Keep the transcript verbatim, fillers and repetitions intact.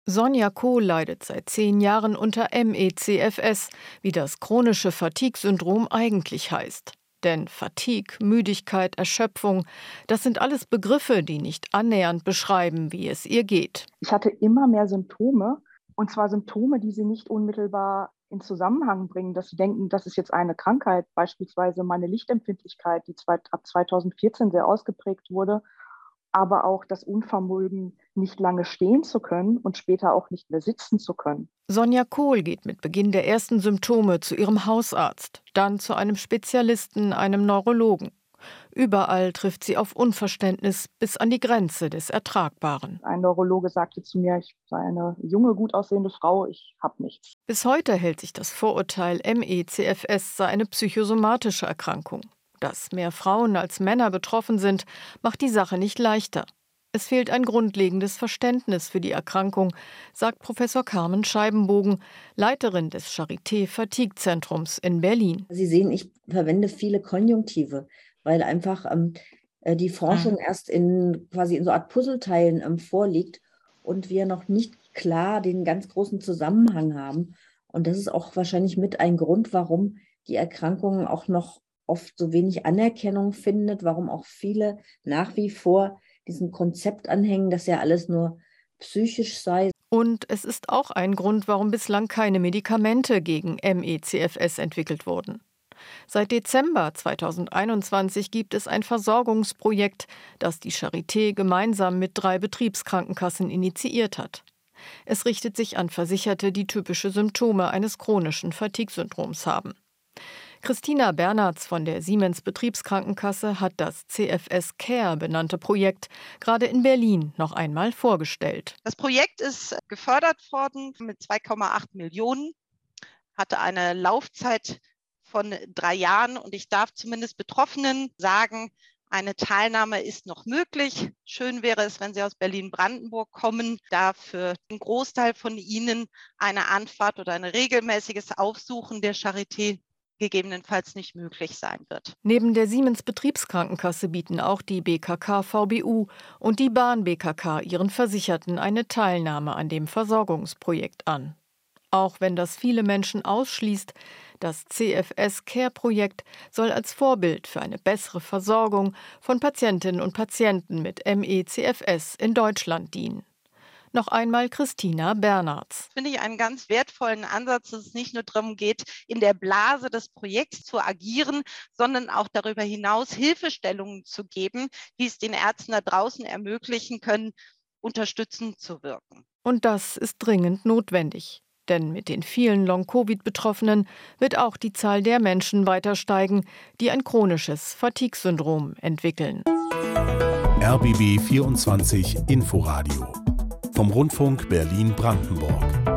Sonja Kohl leidet seit zehn Jahren unter M E C F S, wie das chronische Fatigue-Syndrom eigentlich heißt. Denn Fatigue, Müdigkeit, Erschöpfung, das sind alles Begriffe, die nicht annähernd beschreiben, wie es ihr geht. Ich hatte immer mehr Symptome, und zwar Symptome, die sie nicht unmittelbar in Zusammenhang bringen, dass sie denken, das ist jetzt eine Krankheit, beispielsweise meine Lichtempfindlichkeit, die ab zweitausendvierzehn sehr ausgeprägt wurde, aber auch das Unvermögen, nicht lange stehen zu können und später auch nicht mehr sitzen zu können. Sonja Kohl geht mit Beginn der ersten Symptome zu ihrem Hausarzt, dann zu einem Spezialisten, einem Neurologen. Überall trifft sie auf Unverständnis bis an die Grenze des Ertragbaren. Ein Neurologe sagte zu mir, ich sei eine junge, gut aussehende Frau, ich habe nichts. Bis heute hält sich das Vorurteil, M E C F S sei eine psychosomatische Erkrankung. Dass mehr Frauen als Männer betroffen sind, macht die Sache nicht leichter. Es fehlt ein grundlegendes Verständnis für die Erkrankung, sagt Professor Carmen Scheibenbogen, Leiterin des Charité-Fatigue-Zentrums in Berlin. Sie sehen, ich verwende viele Konjunktive, weil einfach ähm, die Forschung ah. erst in quasi in so Art Puzzleteilen ähm, vorliegt und wir noch nicht klar den ganz großen Zusammenhang haben. Und das ist auch wahrscheinlich mit ein Grund, warum die Erkrankung auch noch oft so wenig Anerkennung findet, warum auch viele nach wie vor diesem Konzept anhängen, dass ja alles nur psychisch sei. Und es ist auch ein Grund, warum bislang keine Medikamente gegen M E C F S entwickelt wurden. Seit Dezember zweitausendeinundzwanzig gibt es ein Versorgungsprojekt, das die Charité gemeinsam mit drei Betriebskrankenkassen initiiert hat. Es richtet sich an Versicherte, die typische Symptome eines chronischen Fatigue-Syndroms haben. Christina Bernards von der Siemens Betriebskrankenkasse hat das C F S Care benannte Projekt gerade in Berlin noch einmal vorgestellt. Das Projekt ist gefördert worden mit zwei Komma acht Millionen, hatte eine Laufzeit von drei Jahren und ich darf zumindest Betroffenen sagen, eine Teilnahme ist noch möglich. Schön wäre es, wenn Sie aus Berlin-Brandenburg kommen, da für den Großteil von Ihnen eine Anfahrt oder ein regelmäßiges Aufsuchen der Charité gegebenenfalls nicht möglich sein wird. Neben der Siemens Betriebskrankenkasse bieten auch die B K K V B U und die Bahn B K K ihren Versicherten eine Teilnahme an dem Versorgungsprojekt an. Auch wenn das viele Menschen ausschließt, das C F S Care-Projekt soll als Vorbild für eine bessere Versorgung von Patientinnen und Patienten mit M E C F S in Deutschland dienen. Noch einmal Christina Bernards. Finde ich einen ganz wertvollen Ansatz, dass es nicht nur darum geht, in der Blase des Projekts zu agieren, sondern auch darüber hinaus Hilfestellungen zu geben, die es den Ärzten da draußen ermöglichen können, unterstützend zu wirken. Und das ist dringend notwendig. Denn mit den vielen Long-Covid-Betroffenen wird auch die Zahl der Menschen weiter steigen, die ein chronisches Fatigue-Syndrom entwickeln. R B B vierundzwanzig Inforadio vom Rundfunk Berlin-Brandenburg.